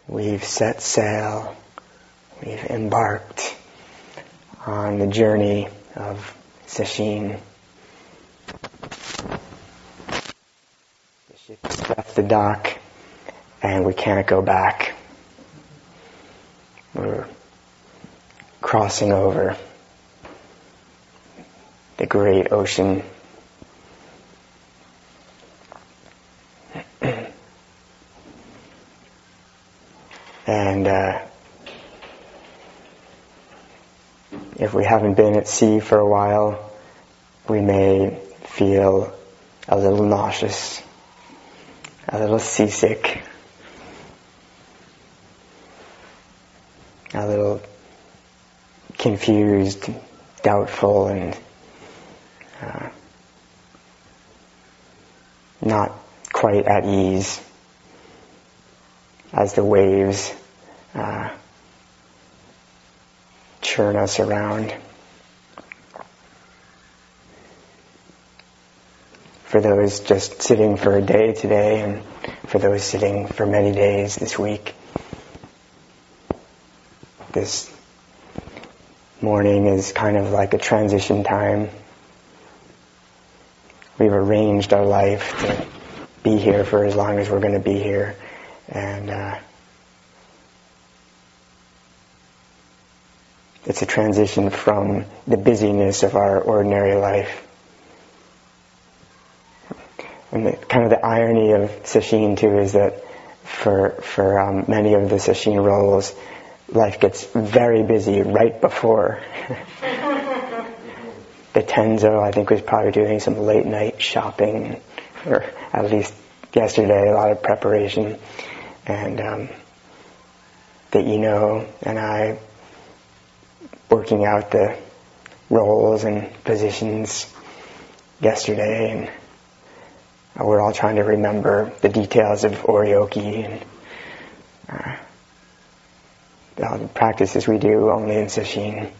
we've set sail, we've embarked on the journey of Sesshin. The ship has left the dock and we can't go back. We're crossing over the great ocean. And if we haven't been at sea for a while, we may feel a little nauseous, a little seasick, a little confused, doubtful, and not quite at ease as the waves churn us around. For those just sitting for a day today, and for those sitting for many days this week, this morning is kind of like a transition time. We've arranged our life to be here for as long as we're going to be here, and it's a transition from the busyness of our ordinary life. And the irony of Sesshin too is that for many of the Sesshin roles, life gets very busy right before. The Tenzo, I think, was probably doing some late night shopping, or at least yesterday, a lot of preparation. And the Ino and I working out the roles and positions yesterday, and we're all trying to remember the details of Oryoki and all the practices we do only in Sesshin.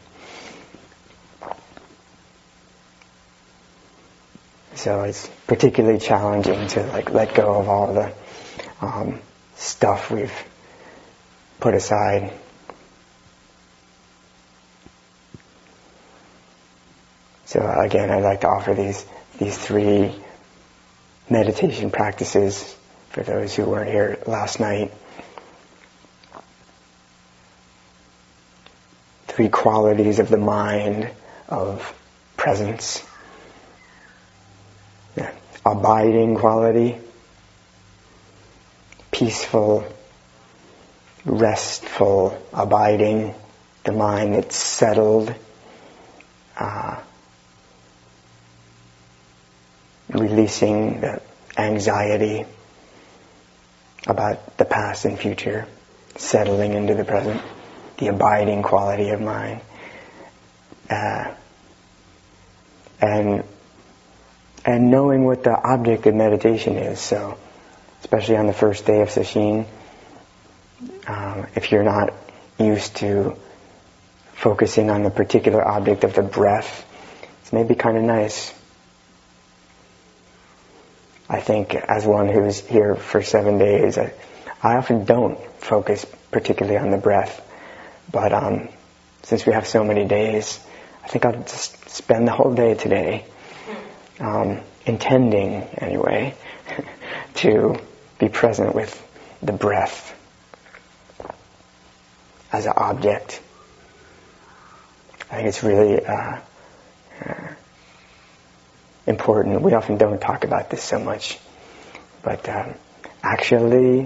So it's particularly challenging to let go of all the stuff we've put aside. So again, I'd like to offer these three meditation practices for those who weren't here last night. Three qualities of the mind, of presence. Yeah. Abiding quality, peaceful, restful, abiding, the mind that's settled, releasing the anxiety about the past and future, settling into the present, the abiding quality of mind, and knowing what the object of meditation is. So, especially on the first day of Sesshin, if you're not used to focusing on the particular object of the breath, it's maybe kind of nice. I think as one who's here for 7 days, I often don't focus particularly on the breath. But since we have so many days, I think I'll just spend the whole day today, intending anyway, to be present with the breath as an object. I think it's really important. We often don't talk about this so much, but actually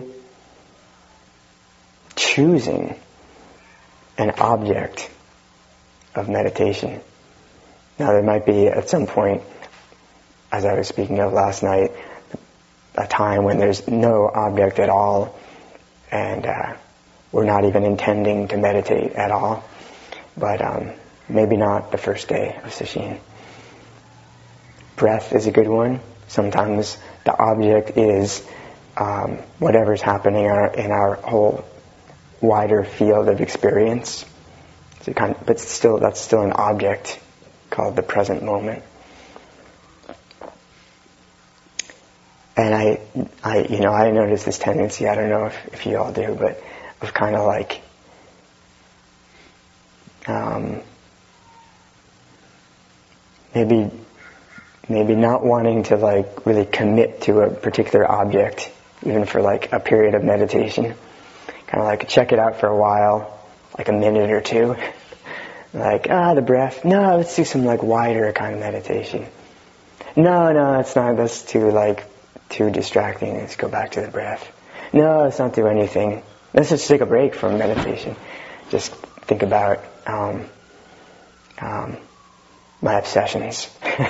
choosing an object of meditation. Now there might be at some point, as I was speaking of last night, a time when there's no object at all, and we're not even intending to meditate at all, but maybe not the first day of Sesshin. Breath is a good one. Sometimes the object is whatever's happening in our whole wider field of experience. But that's still an object called the present moment. And I notice this tendency, I don't know if you all do, but kind of like maybe not wanting to like really commit to a particular object, even for like a period of meditation. Kind of like check it out for a while, like a minute or two. Like, the breath. No, let's do some like wider kind of meditation. No, it's not. That's too distracting. Let's go back to the breath. No, let's not do anything. Let's just take a break from meditation. Just think about my obsessions.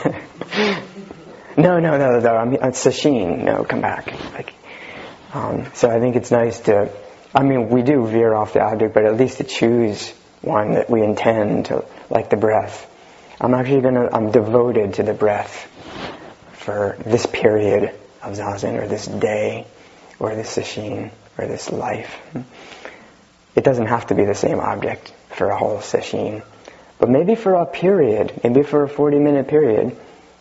No. It's sesshin. No, come back. So I think it's nice to. We do veer off the object, but at least to choose one that we intend to, like the breath. I'm devoted to the breath for this period of zazen, or this day, or this sesshin, or this life. It doesn't have to be the same object for a whole sesshin, but maybe for a period, maybe for a 40-minute period.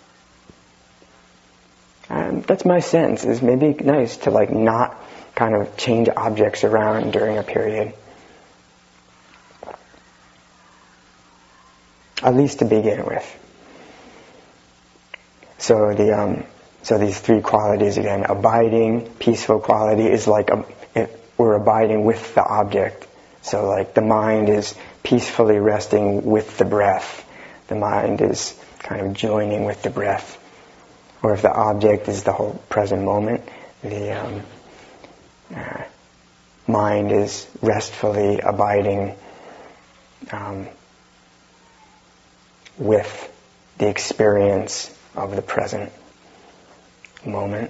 That's my sense, is maybe nice to like not kind of change objects around during a period. At least to begin with. So these three qualities again: abiding, peaceful quality is like we're abiding with the object. So like the mind is peacefully resting with the breath. The mind is kind of joining with the breath. Or if the object is the whole present moment, the mind is restfully abiding with the experience of the present moment.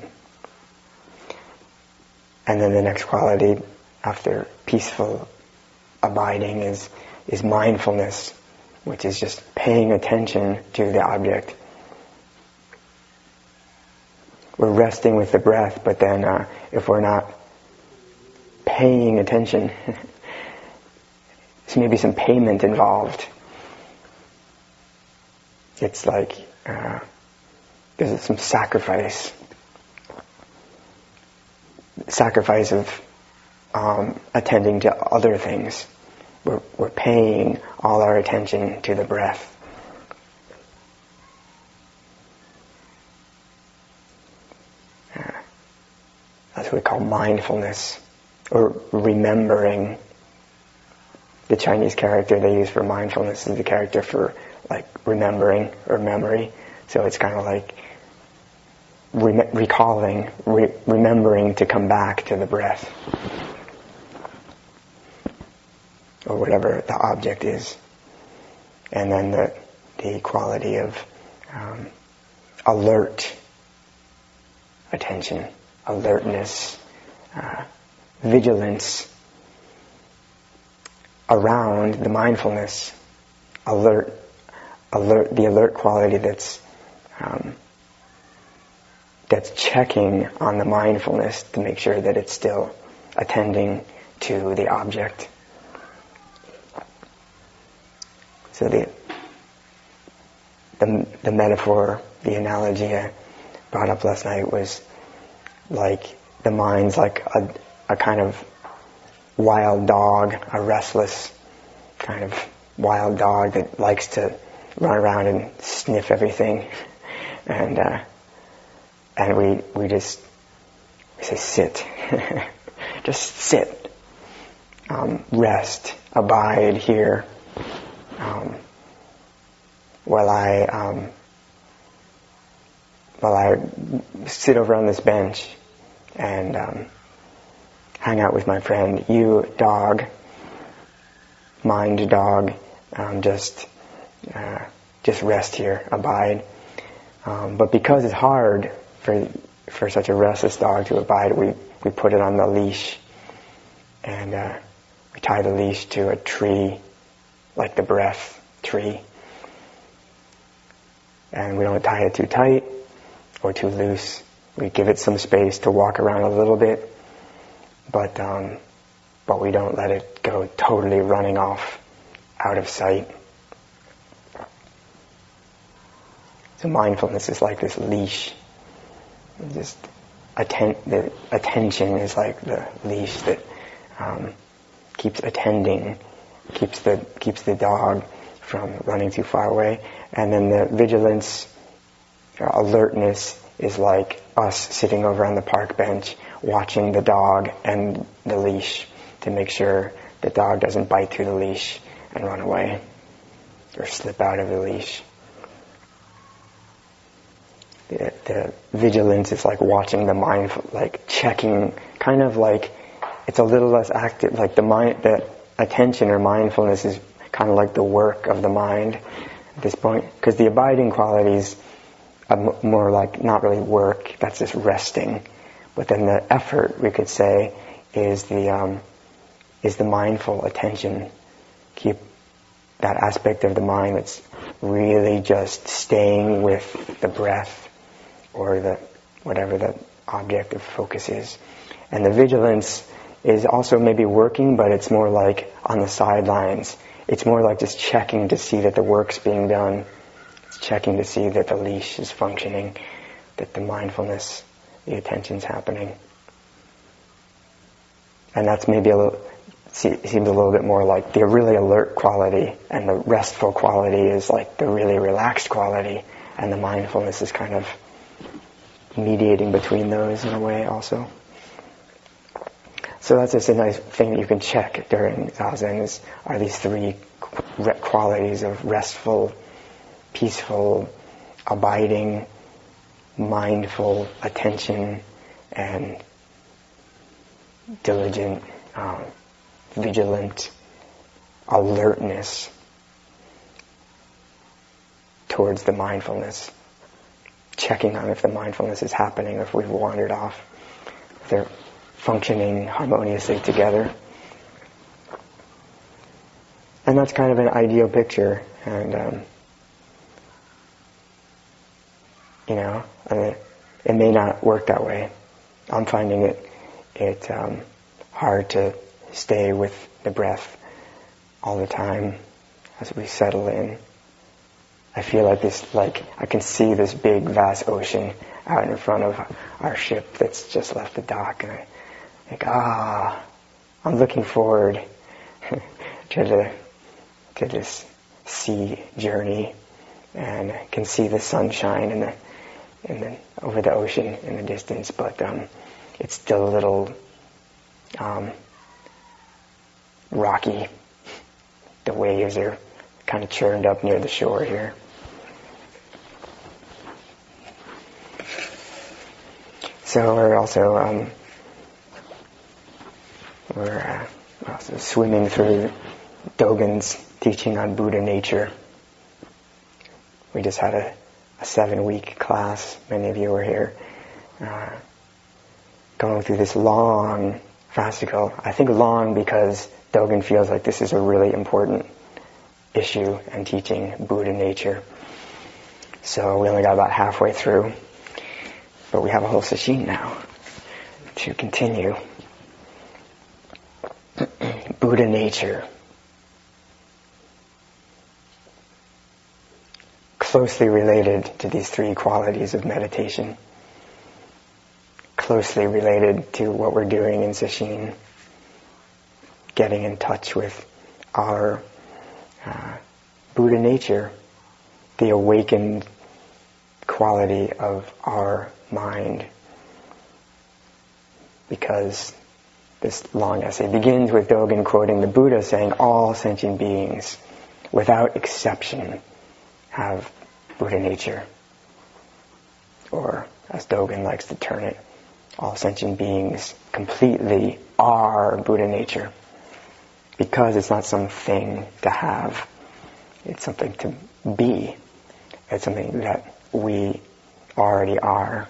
And then the next quality after peaceful abiding is mindfulness, which is just paying attention to the object. We're resting with the breath, but then if we're not paying attention, there's maybe some payment involved. It's like there's some sacrifice of attending to other things. We're paying all our attention to the breath. That's what we call mindfulness, or remembering. The Chinese character they use for mindfulness is the character for like remembering or memory. So it's kind of like recalling, remembering to come back to the breath, or whatever the object is. And then the quality of alert attention, alertness, vigilance around the mindfulness, the alert quality that's checking on the mindfulness to make sure that it's still attending to the object. So the metaphor, the analogy I brought up last night was like the mind's like a kind of wild dog, a restless kind of wild dog that likes to run around and sniff everything, and we say sit, just sit, rest, abide here, while I sit over on this bench and hang out with my friend. You, dog, mind, dog, just rest here, abide. But because it's hard for such a restless dog to abide, we put it on the leash, and we tie the leash to a tree, like the breath tree. And we don't tie it too tight or too loose. We give it some space to walk around a little bit, but we don't let it go totally running off out of sight. So mindfulness is like this leash. Just the attention is like the leash that keeps attending, keeps the dog from running too far away. And then the vigilance, alertness, is like us sitting over on the park bench watching the dog and the leash to make sure the dog doesn't bite through the leash and run away or slip out of the leash. The vigilance is like watching the mind, like checking, kind of like it's a little less active, like the attention or mindfulness is kind of like the work of the mind at this point, because the abiding qualities are more like not really work, that's just resting. But then the effort, we could say, is the mindful attention. Keep that aspect of the mind that's really just staying with the breath or whatever the object of focus is. And the vigilance is also maybe working, but it's more like on the sidelines. It's more like just checking to see that the work's being done. It's checking to see that the leash is functioning, that the mindfulness, the attention's happening. And that's maybe seems a little bit more like the really alert quality, and the restful quality is like the really relaxed quality, and the mindfulness is kind of mediating between those in a way also. So that's just a nice thing that you can check during Zazen, are these three qualities of restful, peaceful, abiding, mindful attention, and diligent, vigilant alertness towards the mindfulness, checking on if the mindfulness is happening, if we've wandered off, if they're functioning harmoniously together. And that's kind of an ideal picture, and it may not work that way. I'm finding it hard to stay with the breath all the time as we settle in. I feel like I can see this big vast ocean out in front of our ship that's just left the dock, and I think, I'm looking forward to this sea journey, and I can see the sunshine over the ocean in the distance, but it's still a little rocky. The waves are kind of churned up near the shore here. So we're also swimming through Dogen's teaching on Buddha nature. We just had a 7-week class. Many of you were here, going through this long fascicle. I think long because Dogen feels like this is a really important issue and teaching, Buddha nature. So we only got about halfway through, but we have a whole sesshin now to continue. Buddha nature. Closely related to these three qualities of meditation. Closely related to what we're doing in sesshin. Getting in touch with our Buddha nature, the awakened quality of our mind. Because this long essay begins with Dogen quoting the Buddha saying, all sentient beings, without exception, have Buddha nature. Or, as Dogen likes to turn it, all sentient beings completely are Buddha nature. Because it's not something to have, it's something to be. It's something that we already are.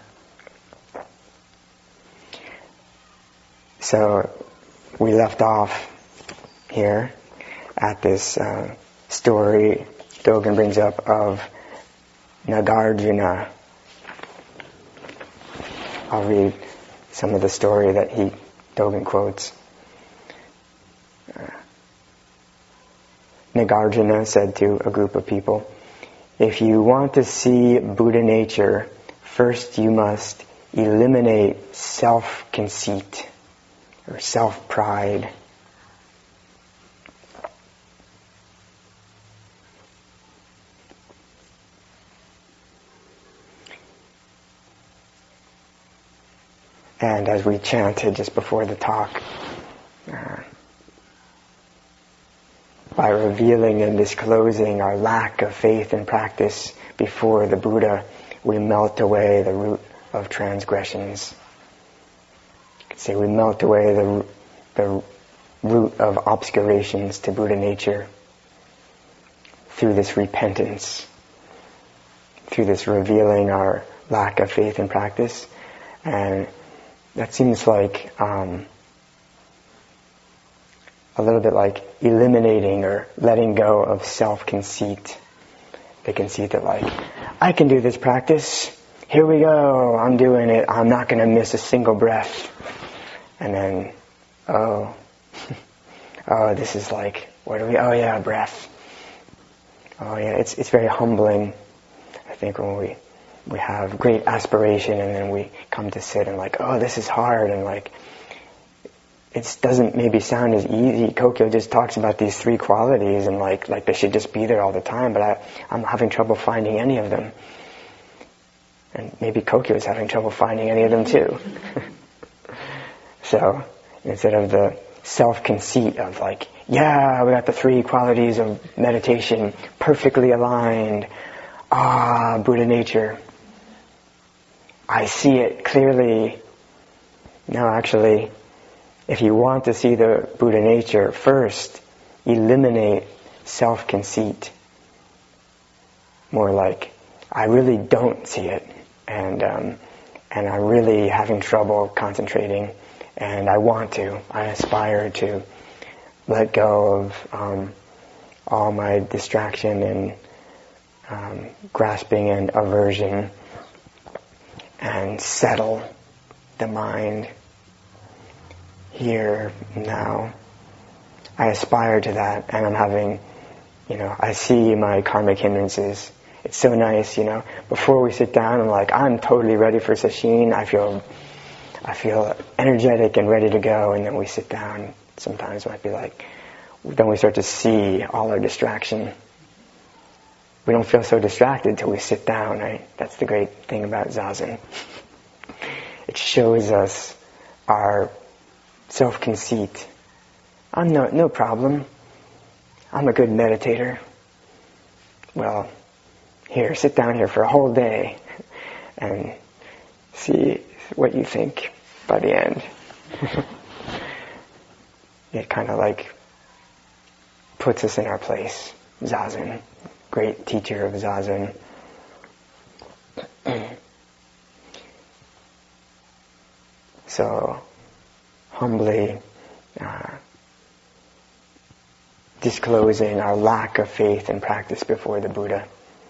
So we left off here at this story Dogen brings up of Nagarjuna. I'll read some of the story that Dogen quotes. Nagarjuna said to a group of people, if you want to see Buddha nature, first you must eliminate self-conceit or self-pride. And as we chanted just before the talk, by revealing and disclosing our lack of faith and practice before the Buddha, we melt away the root of transgressions. You could say we melt away the root of obscurations to Buddha nature through this repentance, through this revealing our lack of faith and practice. And that seems like a little bit like eliminating or letting go of self-conceit. The conceit that like, I can do this practice, here we go, I'm doing it, I'm not going to miss a single breath. And then, oh, this is like, oh yeah, breath. Oh yeah, it's very humbling, I think, when we have great aspiration and then we come to sit and like, oh, this is hard, and like, it doesn't maybe sound as easy. Kokyo just talks about these 3 qualities and like they should just be there all the time, but I'm having trouble finding any of them. And maybe Kokyo is having trouble finding any of them too. So, instead of the self-conceit of like, yeah, we got the 3 qualities of meditation perfectly aligned. Buddha nature. I see it clearly. No, actually, if you want to see the Buddha nature, first eliminate self-conceit. More like, I really don't see it, and I'm really having trouble concentrating, and I aspire to let go of all my distraction and grasping and aversion, and settle the mind here, now. I aspire to that, and I'm having, I see my karmic hindrances. It's so nice, before we sit down, I'm totally ready for sesshin. I feel energetic and ready to go, and then we sit down. Sometimes it might be like, then we start to see all our distraction. We don't feel so distracted till we sit down, right? That's the great thing about Zazen. It shows us our self-conceit. I'm no problem. I'm a good meditator. Well, here, sit down here for a whole day and see what you think by the end. It kind of like puts us in our place. Zazen, great teacher of Zazen. So, humbly disclosing our lack of faith and practice before the Buddha,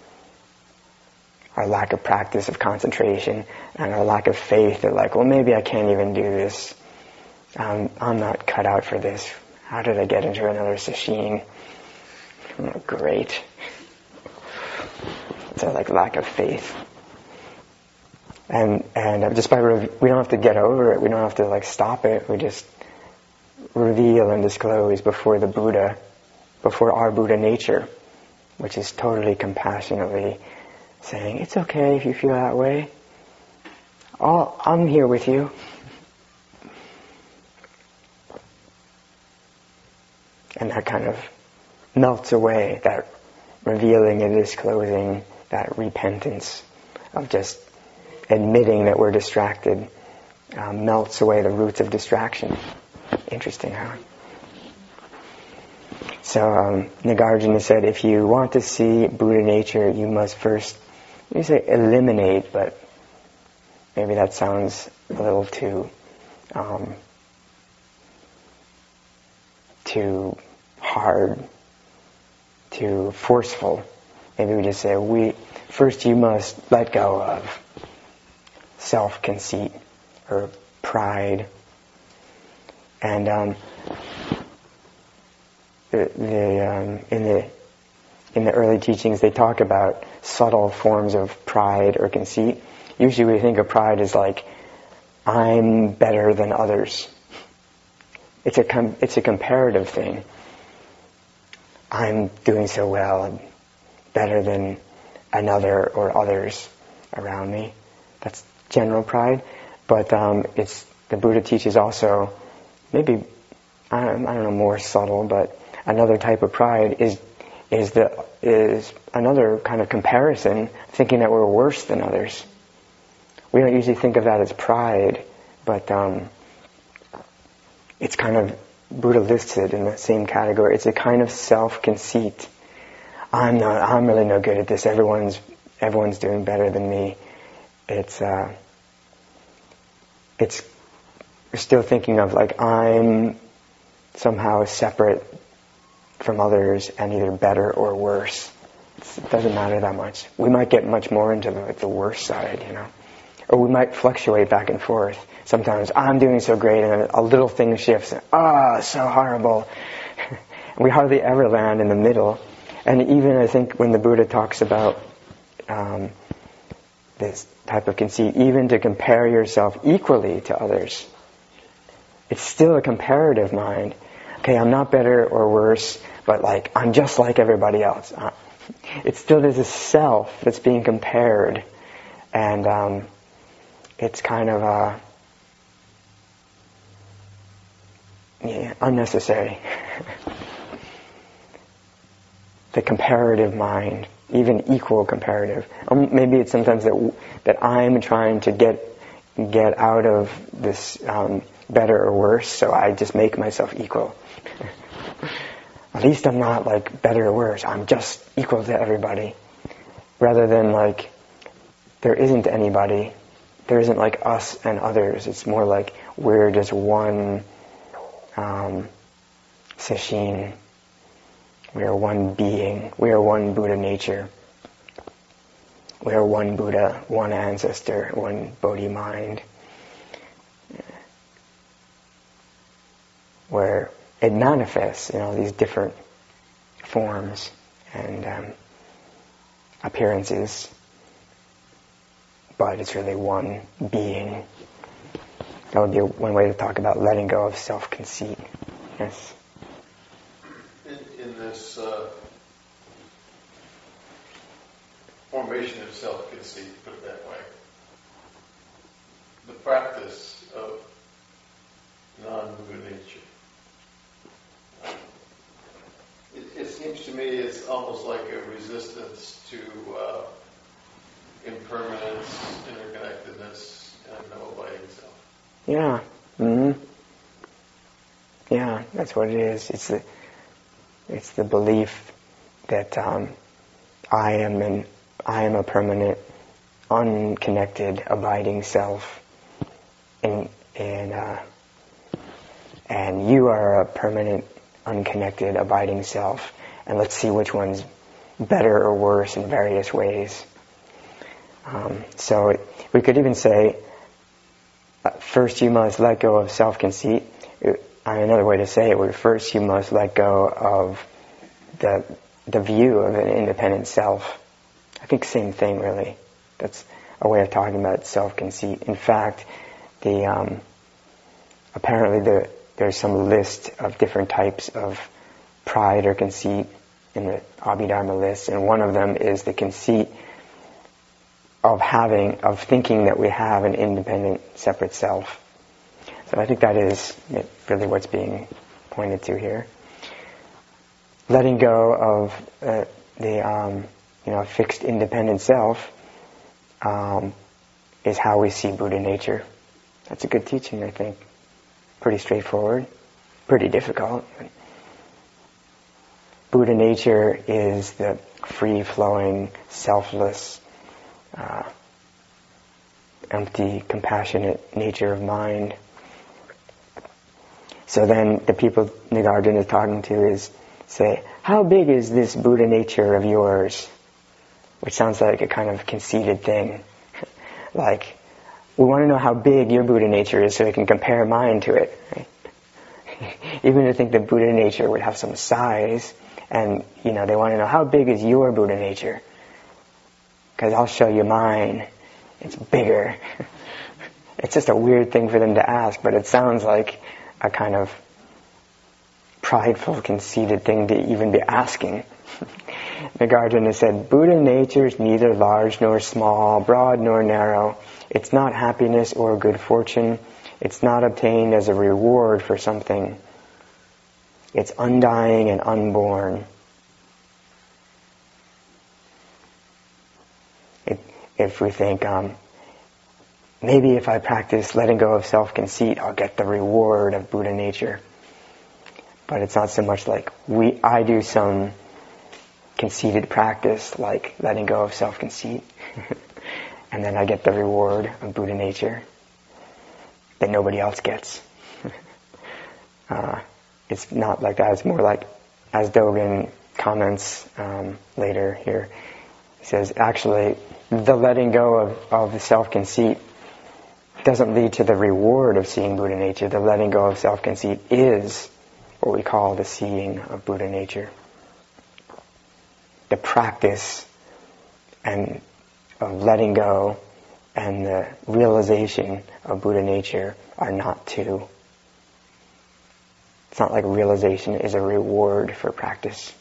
our lack of practice of concentration, and our lack of faith that like, well, maybe I can't even do this. I'm not cut out for this. How did I get into another sesshin? Oh, great. It's a lack of faith. And just by we don't have to get over it. We don't have to stop it. We just reveal and disclose before the Buddha, before our Buddha nature, which is totally compassionately saying, it's okay if you feel that way. I'm here with you. And that kind of melts away, that revealing and disclosing, that repentance of just admitting that we're distracted, melts away the roots of distraction. Interesting, huh? So Nagarjuna said, if you want to see Buddha nature, you must first, you say eliminate, but maybe that sounds a little too hard, too forceful. Maybe we just say, first you must let go of self-conceit or pride. And in the early teachings, they talk about subtle forms of pride or conceit. Usually we think of pride as like, I'm better than others. It's a comparative thing. I'm doing so well, I'm better than another or others around me. That's general pride. But the Buddha teaches also, maybe, I don't know, more subtle, but another type of pride is another kind of comparison, thinking that we're worse than others. We don't usually think of that as pride, but it's kind of, Buddha lists it in the same category. It's a kind of self-conceit. I'm really no good at this. Everyone's doing better than me. It's we're still thinking of like I'm somehow separate from others and either better or worse. It doesn't matter that much. We might get much more into the worse side, or we might fluctuate back and forth. Sometimes I'm doing so great, and a little thing shifts. So horrible. We hardly ever land in the middle. And even I think when the Buddha talks about this type of conceit, even to compare yourself equally to others, it's still a comparative mind. Okay, I'm not better or worse, but like I'm just like everybody else. It's still there's a self that's being compared, and it's kind of unnecessary. The comparative mind, even equal comparative. Maybe it's sometimes that I'm trying to get out of this better or worse, so I just make myself equal. At least I'm not like better or worse. I'm just equal to everybody. Rather than like there isn't anybody. There isn't like us and others. It's more like we're just one sesshin. We are one being. We are one Buddha nature. We are one Buddha, one ancestor, one Bodhi mind. Where it manifests in all these different forms and appearances, but it's really one being. That would be one way to talk about letting go of self-conceit. Yes? In this formation of self-conceit, put it that way, the practice of non-Buddha nature, it seems to me it's almost like a resistance to impermanence, interconnectedness, and no abiding self. Yeah. Mm-hmm. Yeah, that's what it is. It's the belief that I am a permanent, unconnected, abiding self, and you are a permanent, unconnected, abiding self, and let's see which one's better or worse in various ways. So we could even say, first you must let go of self-conceit. Another way to say it would, first you must let go of the view of an independent self. I think same thing, really. That's a way of talking about self-conceit. In fact, apparently there's some list of different types of pride or conceit in the Abhidharma list, and one of them is the conceit of thinking that we have an independent, separate self. So I think that is really what's being pointed to here. Letting go of the fixed, independent self is how we see Buddha nature. That's a good teaching, I think. Pretty straightforward, pretty difficult. Buddha nature is the free-flowing, selfless, empty, compassionate nature of mind. So then the people Nagarjuna is talking to say, how big is this Buddha nature of yours? Which sounds like a kind of conceited thing. Like, we want to know how big your Buddha nature is so we can compare mine to it. Right? Even to think that Buddha nature would have some size, and they want to know how big is your Buddha nature, because I'll show you mine. It's bigger. It's just a weird thing for them to ask, but it sounds like a kind of prideful, conceited thing to even be asking. Nagarjuna said, Buddha nature is neither large nor small, broad nor narrow. It's not happiness or good fortune. It's not obtained as a reward for something. It's undying and unborn. If we think, maybe if I practice letting go of self-conceit, I'll get the reward of Buddha nature. But it's not so much like I do some conceited practice, like letting go of self-conceit, and then I get the reward of Buddha nature that nobody else gets. It's not like that. It's more like, as Dogen comments later here, he says, actually, the letting go of the self-conceit doesn't lead to the reward of seeing Buddha nature. The letting go of self-conceit is what we call the seeing of Buddha nature. The practice and of letting go and the realization of Buddha nature are not two. It's not like realization is a reward for practice.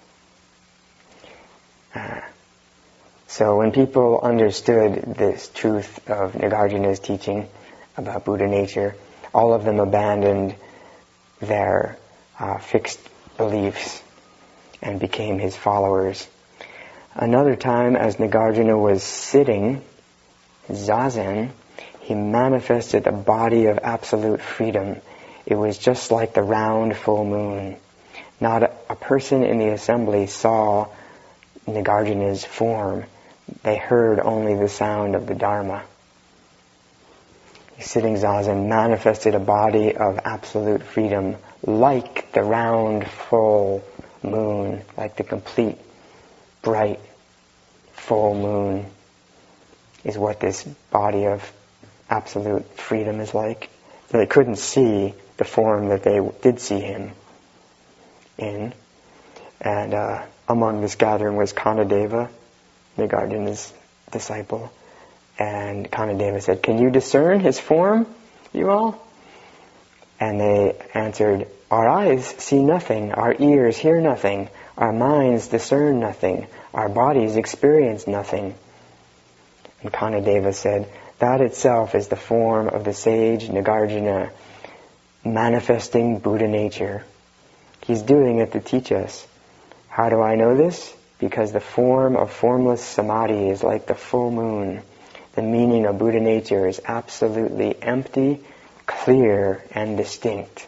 So when people understood this truth of Nagarjuna's teaching about Buddha nature, all of them abandoned their fixed beliefs and became his followers. Another time, as Nagarjuna was sitting, zazen, he manifested a body of absolute freedom. It was just like the round full moon. Not a person in the assembly saw Nagarjuna's form. They heard only the sound of the Dharma. Sitting zazen manifested a body of absolute freedom, like the round full moon, like the complete bright full moon is what this body of absolute freedom is like. So they couldn't see the form that they did see him in. And among this gathering was Kanadeva, Nagarjuna's disciple. And Kanadeva said, "Can you discern his form, you all?" And they answered, "Our eyes see nothing, our ears hear nothing, our minds discern nothing, our bodies experience nothing." And Kanadeva said, "That itself is the form of the sage Nagarjuna, manifesting Buddha nature. He's doing it to teach us. How do I know this? Because the form of formless samadhi is like the full moon. The meaning of Buddha nature is absolutely empty, clear, and distinct."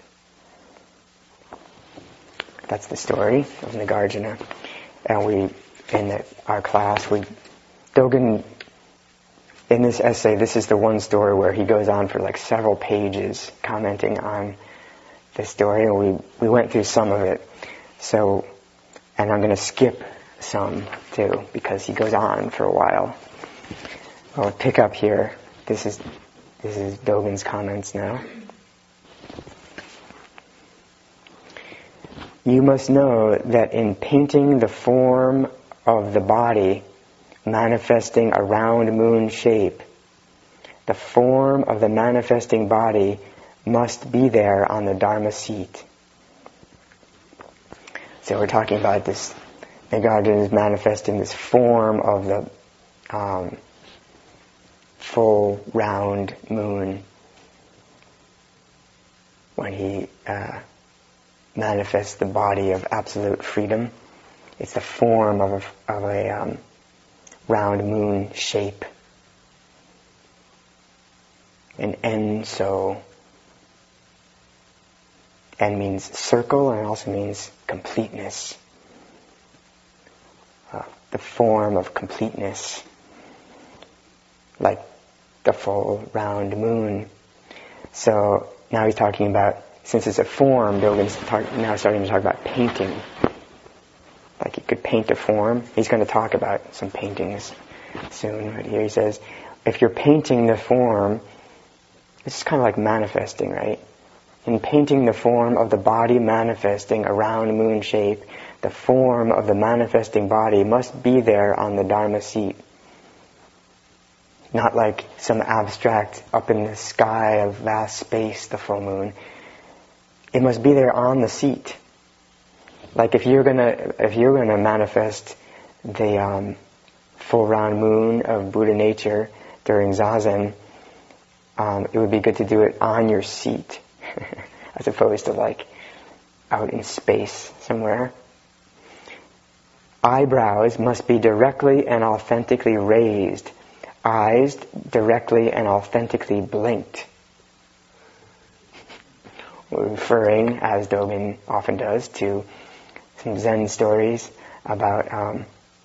That's the story of Nagarjuna. And our class, Dogen, in this essay, this is the one story where he goes on for like several pages commenting on the story, and we went through some of it. So, and I'm going to skip some too, because he goes on for a while. I'll pick up here. This is Dogen's comments now. "You must know that in painting the form of the body manifesting a round moon shape, the form of the manifesting body must be there on the Dharma seat." So we're talking about this, Nagarjuna is manifesting this form of the full round moon when he manifests the body of absolute freedom. It's the form of a round moon shape. And En-so. En means circle, and it also means completeness. The form of completeness, like the full round moon. So now he's talking about, since it's a form, Dogen's now starting to talk about painting. Like he could paint a form. He's going to talk about some paintings soon. But here he says, if you're painting the form, it's kind of like manifesting, right? In painting the form of the body manifesting a round moon shape, the form of the manifesting body must be there on the Dharma seat. Not like some abstract up in the sky of vast space, the full moon. It must be there on the seat. Like if you're gonna manifest the full round moon of Buddha nature during Zazen, it would be good to do it on your seat, as opposed to like out in space somewhere. Eyebrows must be directly and authentically raised. Eyes directly and authentically blinked. Referring, as Dogen often does, to some Zen stories about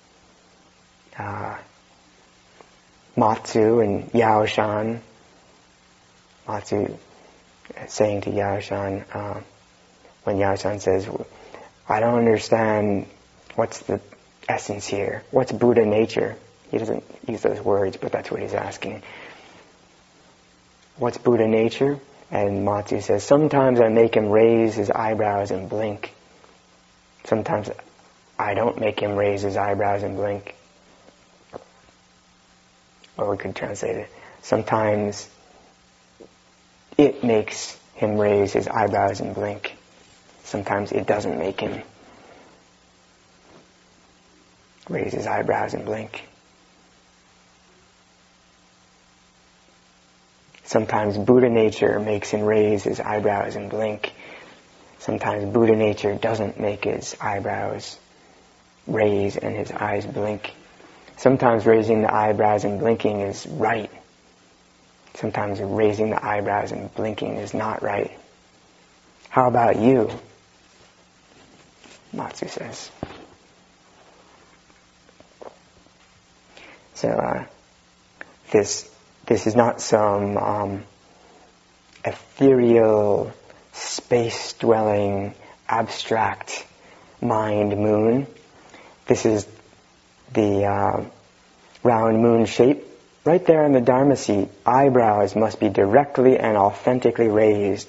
Matsu and Yao Shan. Matsu saying to Yao Shan, when Yao Shan says, I don't understand what's the essence here. What's Buddha nature? He doesn't use those words, but that's what he's asking. What's Buddha nature? And Matsu says, sometimes I make him raise his eyebrows and blink. Sometimes I don't make him raise his eyebrows and blink. Or we could translate it, sometimes it makes him raise his eyebrows and blink. Sometimes it doesn't make him raise his eyebrows and blink. Sometimes Buddha nature makes him raise his eyebrows and blink. Sometimes Buddha nature doesn't make his eyebrows raise and his eyes blink. Sometimes raising the eyebrows and blinking is right. Sometimes raising the eyebrows and blinking is not right. How about you? Matsu says. So this is not some ethereal, space-dwelling, abstract mind moon. This is the round moon shape right there on the Dharma seat. Eyebrows must be directly and authentically raised.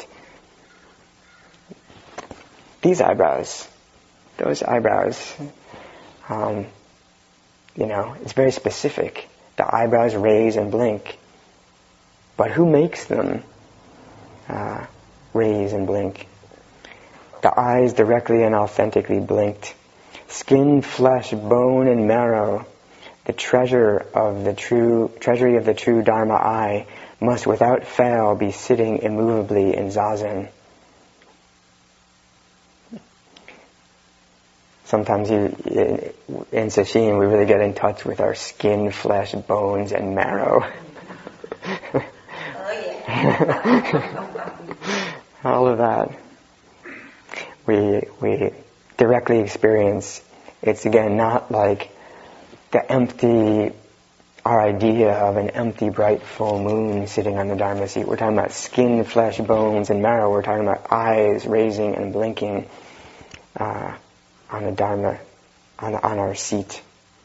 These eyebrows, those eyebrows, it's very specific. The eyebrows raise and blink. But who makes them raise and blink? The eyes directly and authentically blinked. Skin, flesh, bone, and marrow, the treasury of the true Dharma eye, must without fail be sitting immovably in Zazen. Sometimes in sesshin we really get in touch with our skin, flesh, bones, and marrow. Oh yeah. All of that. We directly experience. It's again not like our idea of an empty, bright, full moon sitting on the Dharma seat. We're talking about skin, flesh, bones, and marrow. We're talking about eyes raising and blinking on the Dharma, on our seat.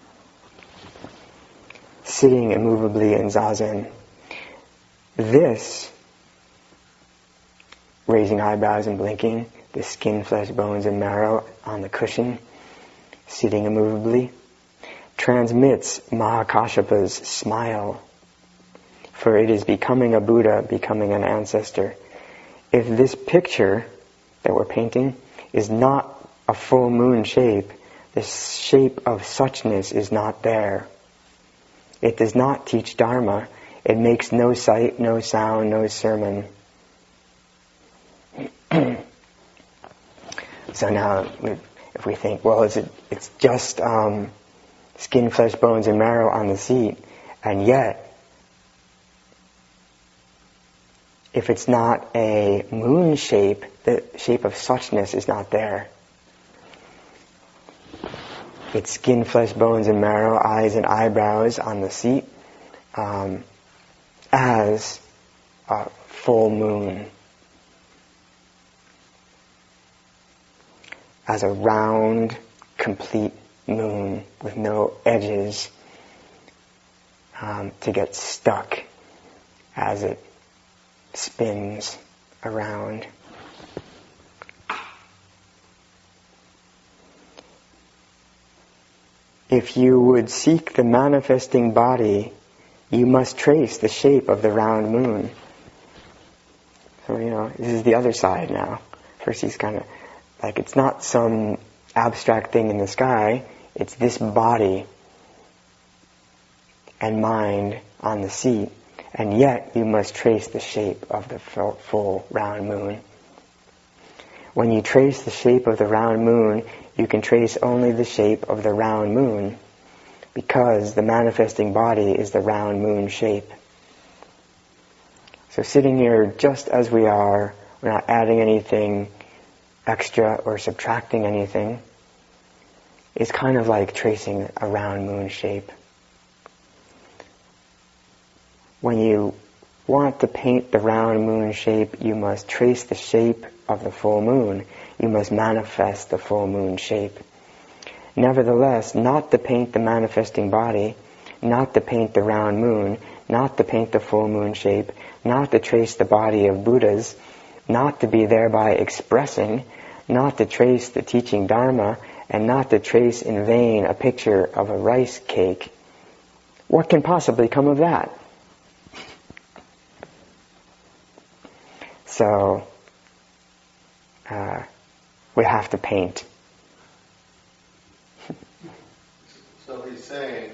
Sitting immovably in Zazen. This, raising eyebrows and blinking, the skin, flesh, bones, and marrow on the cushion, sitting immovably, transmits Mahakashypa's smile, for it is becoming a Buddha, becoming an ancestor. If this picture that we're painting is not a full moon shape, the shape of suchness is not there. It does not teach Dharma. It makes no sight, no sound, no sermon. So now, if we think, well, it's just skin, flesh, bones, and marrow on the seat, and yet, if it's not a moon shape, the shape of suchness is not there. It's skin, flesh, bones, and marrow, eyes and eyebrows on the seat, as a full moon. As a round, complete moon with no edges to get stuck as it spins around. If you would seek the manifesting body, you must trace the shape of the round moon. So, this is the other side now. First he's kind of like, it's not some abstract thing in the sky. It's this body and mind on the seat, and yet you must trace the shape of the full round moon. When you trace the shape of the round moon, you can trace only the shape of the round moon, because the manifesting body is the round moon shape. So sitting here just as we are, we're not adding anything extra or subtracting anything, is kind of like tracing a round moon shape. When you want to paint the round moon shape, you must trace the shape of the full moon. You must manifest the full moon shape. Nevertheless, not to paint the manifesting body, not to paint the round moon, not to paint the full moon shape, not to trace the body of Buddhas, not to be thereby expressing, not to trace the teaching Dharma, and not to trace in vain a picture of a rice cake. What can possibly come of that? So, we have to paint. So he's saying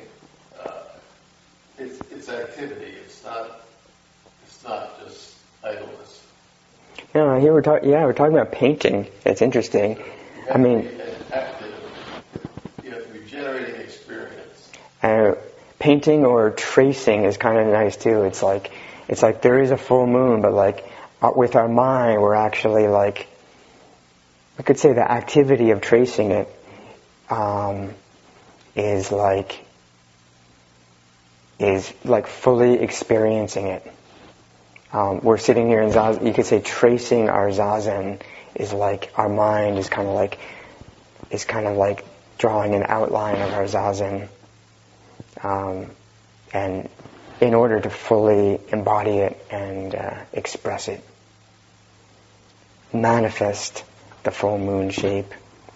it's activity. It's not just idleness. No, here we're talking about painting. It's interesting. I mean, active. You have to be generating experience. Painting or tracing is kind of nice too. It's like there is a full moon, but like with our mind, we're actually like, I could say the activity of tracing it is like fully experiencing it. We're sitting here in zazen. You could say tracing our zazen is like our mind is kind of like drawing an outline of our zazen, and in order to fully embody it and express it, manifest the full moon shape.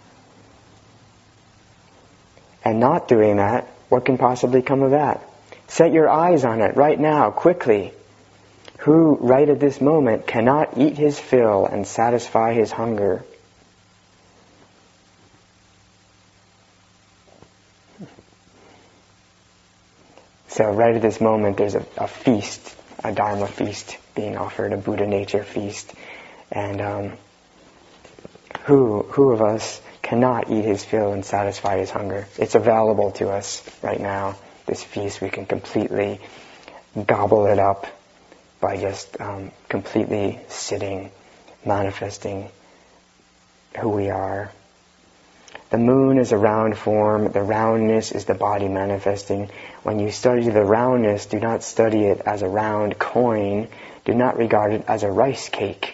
And not doing that, what can possibly come of that? Set your eyes on it right now, quickly. Who, right at this moment, cannot eat his fill and satisfy his hunger? So right at this moment, there's a feast, a Dharma feast being offered, a Buddha nature feast. And who of us cannot eat his fill and satisfy his hunger? It's available to us right now, this feast. We can completely gobble it up by just completely sitting, manifesting who we are. The moon is a round form. The roundness is the body manifesting. When you study the roundness, do not study it as a round coin. Do not regard it as a rice cake.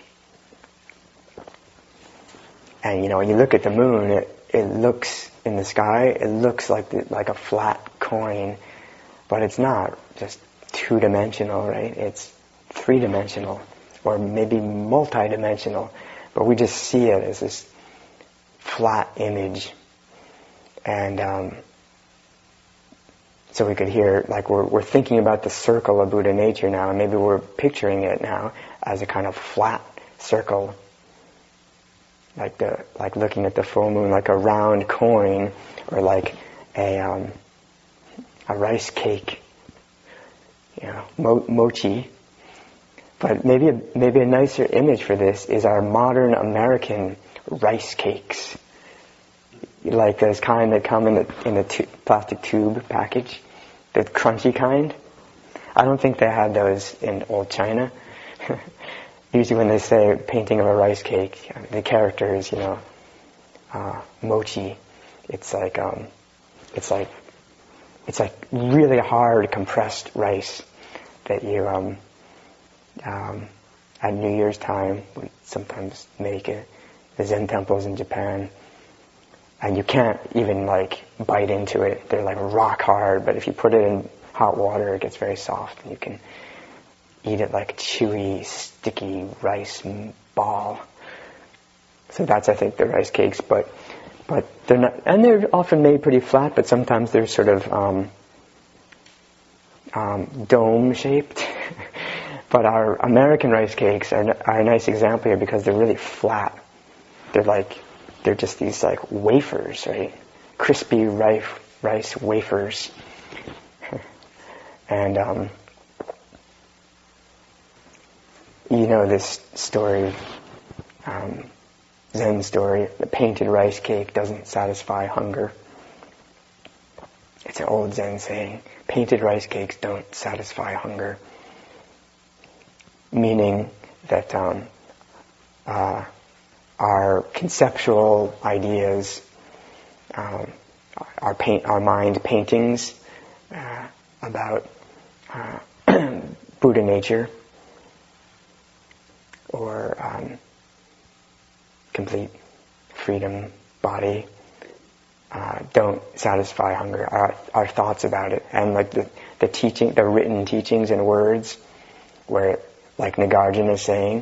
And when you look at the moon, it looks in the sky, it looks like a flat coin, but it's not just two-dimensional, right? It's three-dimensional, or maybe multi-dimensional, but we just see it as this flat image. And so we could hear, like we're thinking about the circle of Buddha nature now, and maybe we're picturing it now as a kind of flat circle, like looking at the full moon, like a round coin, or like a rice cake, mochi. But maybe a nicer image for this is our modern American rice cakes, like those kind that come in the plastic tube package, the crunchy kind. I don't think they had those in old China. Usually when they say painting of a rice cake, the character is mochi. It's like really hard compressed rice that you at New Year's time would sometimes make it. The Zen temples in Japan, and you can't even bite into it. They're like rock hard, but if you put it in hot water, it gets very soft, and you can eat it like a chewy, sticky rice ball. So that's, I think, the rice cakes, but they're not, and they're often made pretty flat, but sometimes they're sort of dome shaped. But our American rice cakes are a nice example here because they're really flat. They're they're just these like wafers, right? Crispy rice wafers. And you know this story, Zen story, the painted rice cake doesn't satisfy hunger. It's an old Zen saying, painted rice cakes don't satisfy hunger. Meaning that our conceptual ideas, our mind paintings about Buddha nature or complete freedom, body, don't satisfy hunger. Our thoughts about it, and like the teaching, the written teachings in words, where like Nagarjuna is saying,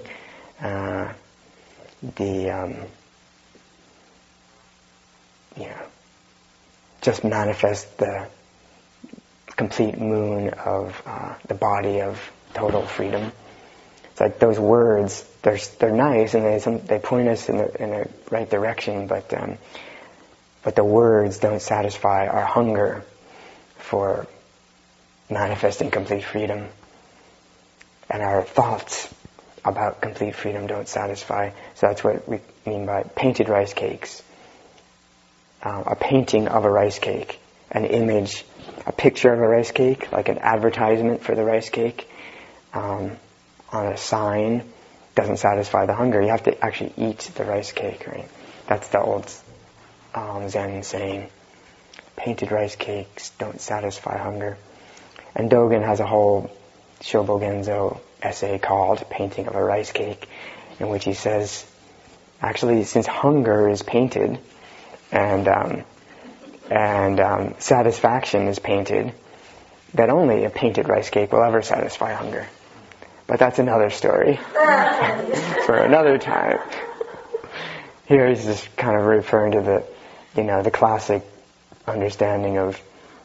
just manifest the complete moon of the body of total freedom. It's like those words, they're nice and they point us in the right direction, but the words don't satisfy our hunger for manifesting complete freedom, and our thoughts about complete freedom don't satisfy. So that's what we mean by painted rice cakes. A painting of a rice cake, an image, a picture of a rice cake, like an advertisement for the rice cake, on a sign, doesn't satisfy the hunger. You have to actually eat the rice cake, right? That's the old Zen saying. Painted rice cakes don't satisfy hunger. And Dogen has a whole Shobogenzo essay called Painting of a Rice Cake, in which he says, actually, since hunger is painted, and satisfaction is painted, that only a painted rice cake will ever satisfy hunger. But that's another story for another time. Here he's just kind of referring to the classic understanding of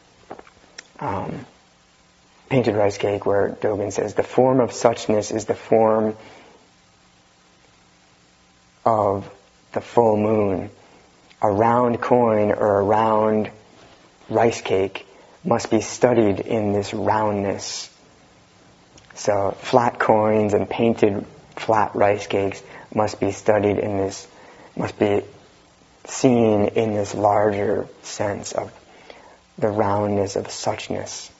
painted rice cake, where Dogen says the form of suchness is the form of the full moon. A round coin or a round rice cake must be studied in this roundness. So flat coins and painted flat rice cakes must be studied in this, must be seen in this larger sense of the roundness of suchness.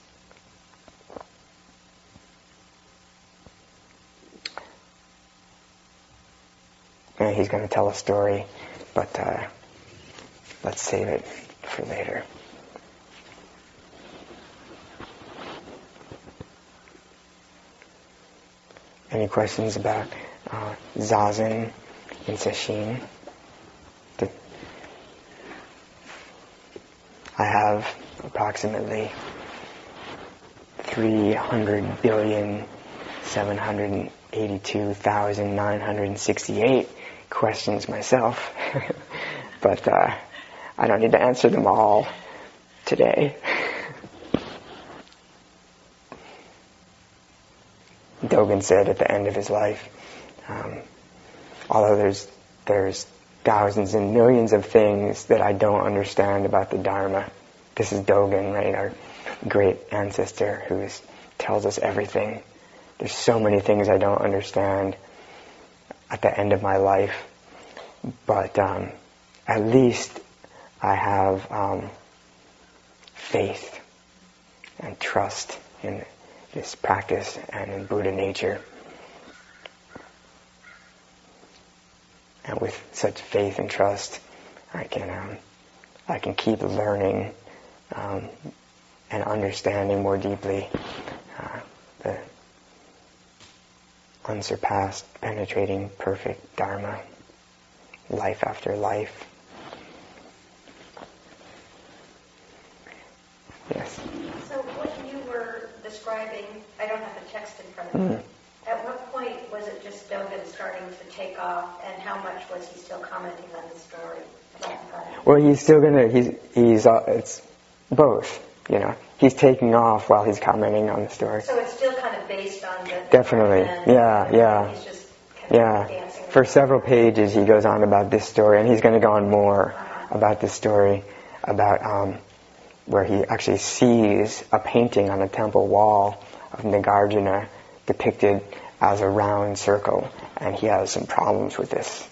And he's going to tell a story, but let's save it for later. Any questions about Zazen in Sesshin? I have approximately 300,782,968 questions myself, but I don't need to answer them all today. Dogen said at the end of his life, although there's thousands and millions of things that I don't understand about the Dharma. This is Dogen, right, our great ancestor who tells us everything. There's so many things I don't understand at the end of my life, but at least I have faith and trust in this practice and in Buddha nature. And with such faith and trust, I can keep learning and understanding more deeply the unsurpassed, penetrating, perfect Dharma, life after life. Yes. So what you were describing, I don't have the text in front of me. At what point was it just Dogen starting to take off, and how much was he still commenting on the story? Well, he's still it's both, He's taking off while he's commenting on the story. So it's still kind of based on the... Definitely, yeah. He's just kind of dancing for several pages he goes on about this story, and he's going to go on more about this story, about where he actually sees a painting on a temple wall of Nagarjuna depicted as a round circle, and he has some problems with this.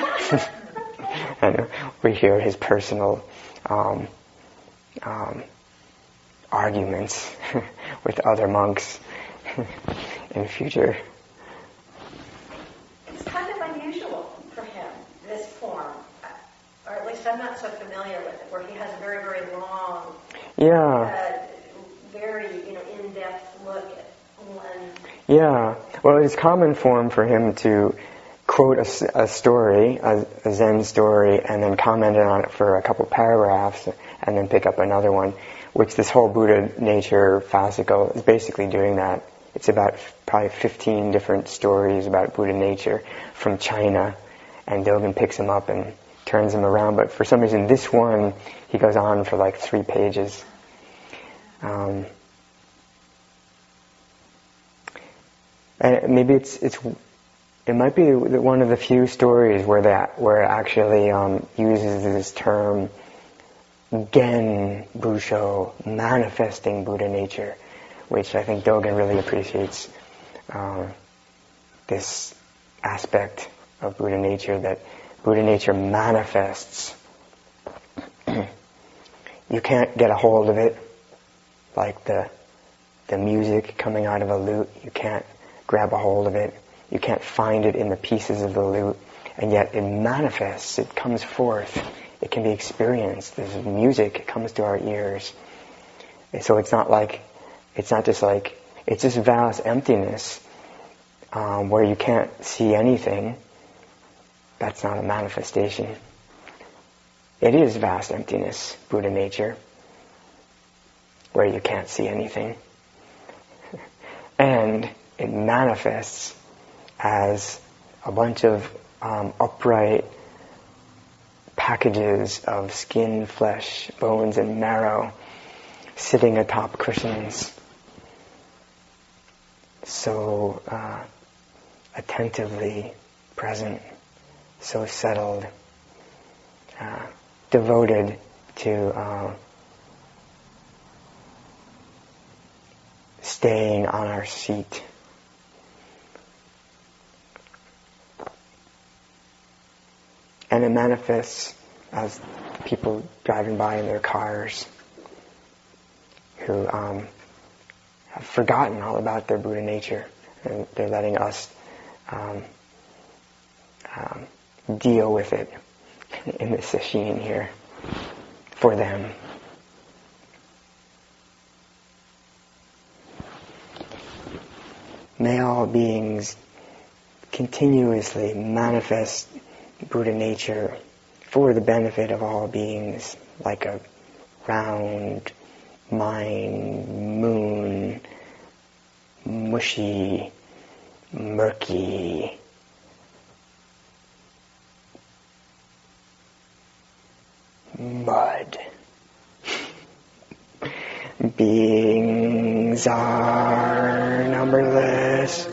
And we hear his personal arguments with other monks in the future. It's kind of unusual for him, this form, or at least I'm not so familiar with it, where he has a very, very long, very in-depth look at one. Yeah, well, it's common form for him to quote a story, a Zen story, and then comment on it for a couple paragraphs, and then pick up another one, which this whole Buddha Nature fascicle is basically doing that. It's about probably 15 different stories about Buddha nature from China, and Dogen picks them up and turns them around. But for some reason, this one, he goes on for like 3 pages. And maybe it might be one of the few stories where it actually uses this term Gen Busho, manifesting Buddha nature, which I think Dogen really appreciates, this aspect of Buddha nature, that Buddha nature manifests. You can't get a hold of it like the music coming out of a lute. You can't grab a hold of it. You can't find it in the pieces of the lute, and yet it manifests, it comes forth, it can be experienced. There's music, it comes to our ears. And so it's just vast emptiness, where you can't see anything. That's not a manifestation. It is vast emptiness, Buddha nature, where you can't see anything. And it manifests as a bunch of upright packages of skin, flesh, bones, and marrow sitting atop cushions, so attentively present, so settled, devoted to staying on our seat. And it manifests as people driving by in their cars who have forgotten all about their Buddha nature, and they're letting us deal with it in the sesshin here for them. May all beings continuously manifest Buddha nature for the benefit of all beings, like a round mind, moon, mushy, murky, mud. Beings are numberless.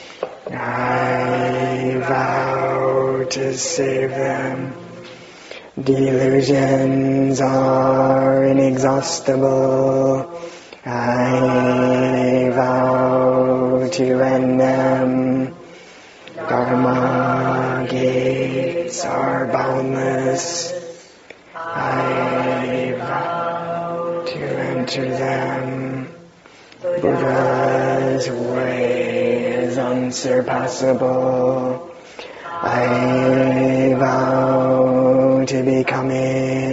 I vow to save them. Delusions are inexhaustible. I vow to end them. Dharma gates are boundless. I vow to enter them. Buddha's way is unsurpassable. I vow to become it.